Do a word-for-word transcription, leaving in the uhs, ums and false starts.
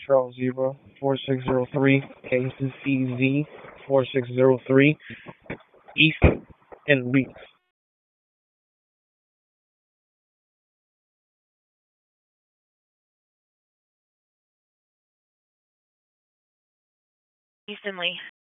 Charles Zebra, four six zero three, cases E Z, four six zero three, East and Weeks. Eastonly